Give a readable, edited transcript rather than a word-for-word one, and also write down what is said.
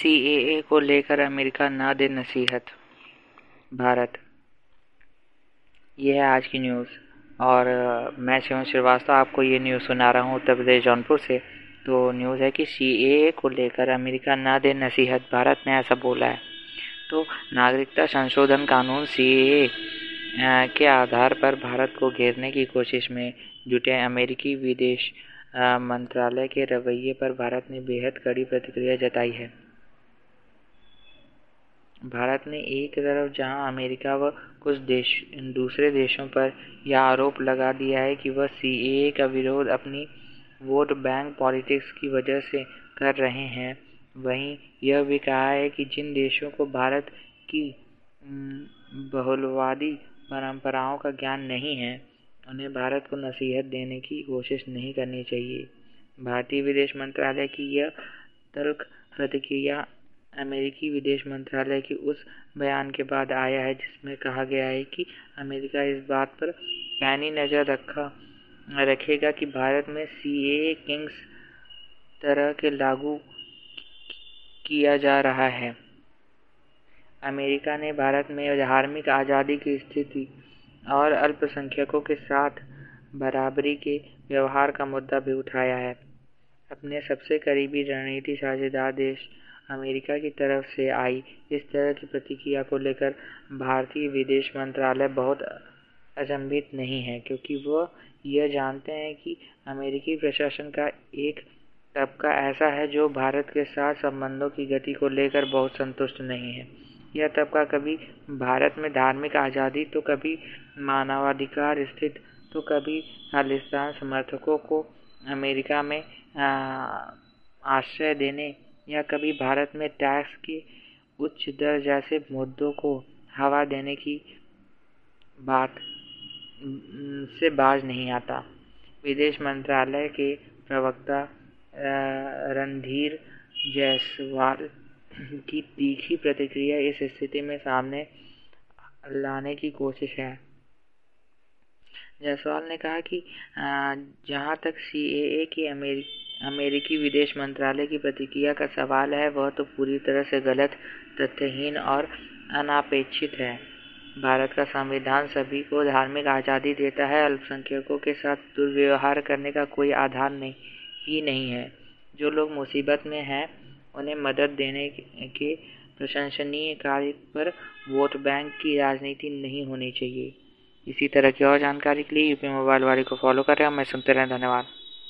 CAA को लेकर America न दे नसीहत, भारत। ये है आज की न्यूज़ और मैं शिवम श्रीवास्तव आपको ये न्यूज़ सुना रहा हूँ उत्तर प्रदेश जौनपुर से। तो न्यूज़ है कि सीएए को लेकर अमेरिका न दे नसीहत, भारत ने ऐसा बोला है। तो नागरिकता संशोधन कानून सीएए के आधार पर भारत को घेरने की कोशिश में जुटे अमेरिकी विदेश मंत्रालय के रवैये पर भारत ने बेहद कड़ी प्रतिक्रिया जताई है। भारत ने एक तरफ जहां अमेरिका व कुछ दूसरे देशों पर यह आरोप लगा दिया है कि वह सीएए का विरोध अपनी वोट बैंक पॉलिटिक्स की वजह से कर रहे हैं, वहीं यह भी कहा है कि जिन देशों को भारत की बहुलवादी परंपराओं का ज्ञान नहीं है, उन्हें भारत को नसीहत देने की कोशिश नहीं करनी चाहिए। भारतीय विदेश मंत्रालय की यह तल्ख प्रतिक्रिया अमेरिकी विदेश मंत्रालय के उस बयान के बाद आया है जिसमें कहा गया है कि अमेरिका इस बात पर पैनी नज़र रखेगा कि भारत में सीएए किस तरह के लागू किया जा रहा है। अमेरिका ने भारत में धार्मिक आज़ादी की स्थिति और अल्पसंख्यकों के साथ बराबरी के व्यवहार का मुद्दा भी उठाया है। अपने सबसे करीबी रणनीतिक साझेदार देश अमेरिका की तरफ से आई इस तरह की प्रतिक्रिया को लेकर भारतीय विदेश मंत्रालय बहुत अचंभित नहीं है, क्योंकि वह यह जानते हैं कि अमेरिकी प्रशासन का एक तबका ऐसा है जो भारत के साथ संबंधों की गति को लेकर बहुत संतुष्ट नहीं है। यह तबका कभी भारत में धार्मिक आज़ादी, तो कभी मानवाधिकार स्थित, तो कभी खालिस्तान समर्थकों को अमेरिका में आश्रय देने या कभी भारत में टैक्स के उच्च दर जैसे मुद्दों को हवा देने की बात से बाज नहीं आता। विदेश मंत्रालय के प्रवक्ता रणधीर जायसवाल की तीखी प्रतिक्रिया इस स्थिति में सामने लाने की कोशिश है। जायसवाल ने कहा कि जहां तक सीएए की अमेरिकी विदेश मंत्रालय की प्रतिक्रिया का सवाल है, वह तो पूरी तरह से गलत, तथ्यहीन और अनापेक्षित है। भारत का संविधान सभी को धार्मिक आज़ादी देता है। अल्पसंख्यकों के साथ दुर्व्यवहार करने का कोई आधार नहीं है। जो लोग मुसीबत में हैं, उन्हें मदद देने के प्रशंसनीय कार्य पर वोट बैंक की राजनीति नहीं होनी चाहिए। इसी तरह की और जानकारी के लिए यूपी मोबाइल वाले को फॉलो करें। मैं सुनते रहें। धन्यवाद।